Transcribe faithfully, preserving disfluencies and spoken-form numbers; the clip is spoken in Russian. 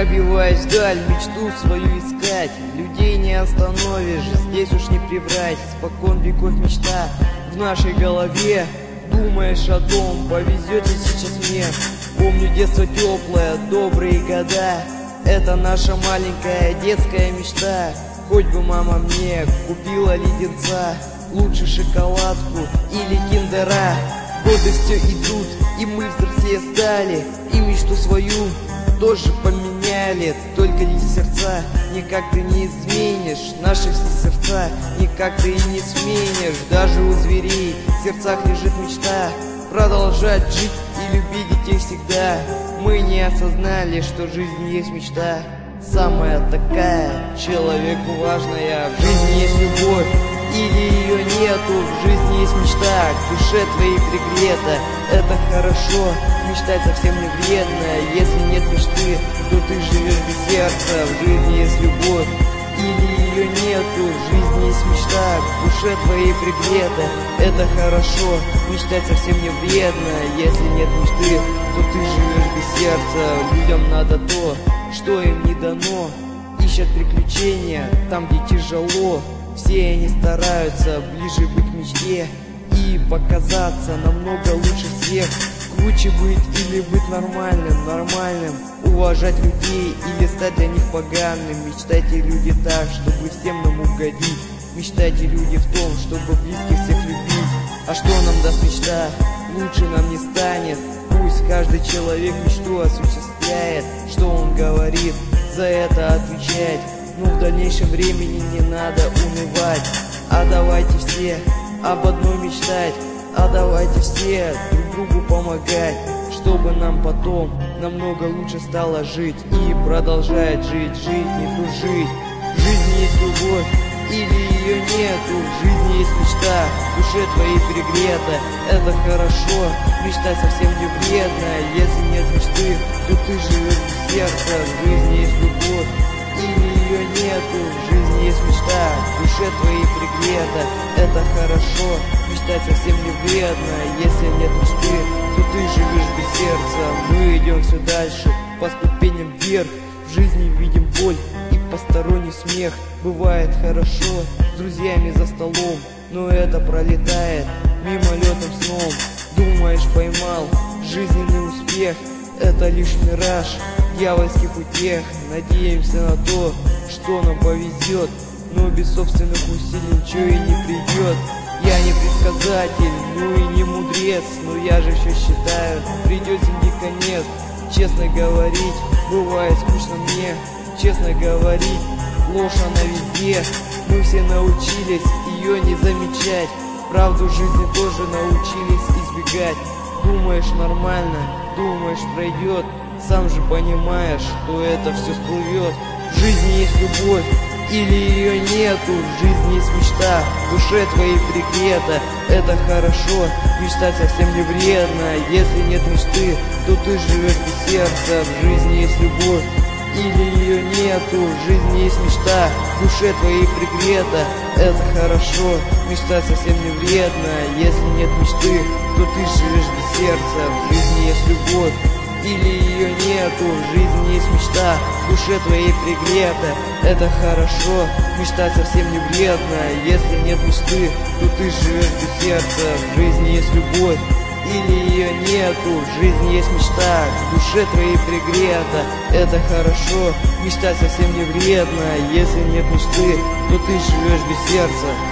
Пробиваясь вдаль, мечту свою искать. Людей не остановишь, здесь уж не приврать. Спокон веков мечта в нашей голове. Думаешь о том, повезет ли сейчас мне. Помню детство теплое, добрые года. Это наша маленькая детская мечта. Хоть бы мама мне купила леденца, лучше шоколадку или киндера. Годы все идут, и мы взрослее стали, и мечту свою тоже поменяли. Только лишь сердца никак ты не изменишь, наши все сердца никак ты и не сменишь. Даже у зверей в сердцах лежит мечта продолжать жить и любить детей всегда. Мы не осознали, что в жизни есть мечта, самая такая, человеку важная. В жизни есть любовь или ее нету, в жизни есть мечта, к душе твоей пригрета. Это хорошо, мечтать совсем не вредно. Если нет мечты, то ты живешь без сердца. В жизни есть любовь или ее нету, в жизни есть мечта, к душе твоей пригрета. Это хорошо, мечтать совсем не вредно. Если нет мечты, то ты живешь без сердца. Людям надо то, что им не дано. Ищут приключения там, где тяжело. Все они стараются ближе быть к мечте и показаться намного лучше всех. Круче быть или быть нормальным, нормальным. Уважать людей или стать для них поганым. Мечтайте, люди, так, чтобы всем нам угодить. Мечтайте, люди, в том, чтобы близких всех любить. А что нам даст мечта? Лучше нам не станет. Пусть каждый человек мечту осуществляет. Что он говорит, за это отвечать. Но в дальнейшем времени не надо унывать. А давайте все об одном мечтать. А давайте все друг другу помогать, чтобы нам потом намного лучше стало жить. И продолжать жить, жить, не тужить. В жизни есть любовь или ее нету, в жизни есть мечта, в душе твоей пригрета. Это хорошо, мечтать совсем не вредно. Если нет мечты, то ты живешь без сердца. В жизни есть любовь или ее нету, в жизни есть мечта, в душе твоей пригрета. Это хорошо, мечтать совсем не вредно. Если нет мечты, то ты живешь без сердца. Мы идем все дальше, по ступеням вверх. В жизни видим боль и посторонний смех. Бывает хорошо с друзьями за столом, но это пролетает мимолетным сном. Думаешь, поймал жизненный успех, это лишь мираж дьявольских утех. Надеемся на то, что нам повезет, но без собственных усилий ничего и не придет. Я не предсказатель, ну и не мудрец, но я же все считаю, придет земли конец. Честно говорить, бывает скучно мне, честно говорить, ложь она везде. Мы все научились ее не замечать, правду жизни тоже научились избегать. Думаешь нормально, думаешь пройдет, сам же понимаешь, что это все всплывет. В жизни есть любовь или ее нету, в жизни есть мечта, в душе твоей пригрета. Это хорошо, мечтать совсем не вредно. Если нет мечты, то ты живешь без сердца. В жизни есть любовь или ее нету, в жизни есть мечта, в душе твоей пригрета. Это хорошо, мечтать совсем не вредно. Если нет мечты, то ты живешь без сердца. В жизни есть любовь или ее нету, в жизни есть мечта, в душе твоей пригрета. Это хорошо, мечтать совсем не вредно. Если нет мечты, то ты живешь без сердца. В жизни есть любовь или ее нету, в жизни есть мечта, в душе твоей пригрета. Это хорошо, мечтать совсем не вредно. Если нет мечты, то ты живешь без сердца.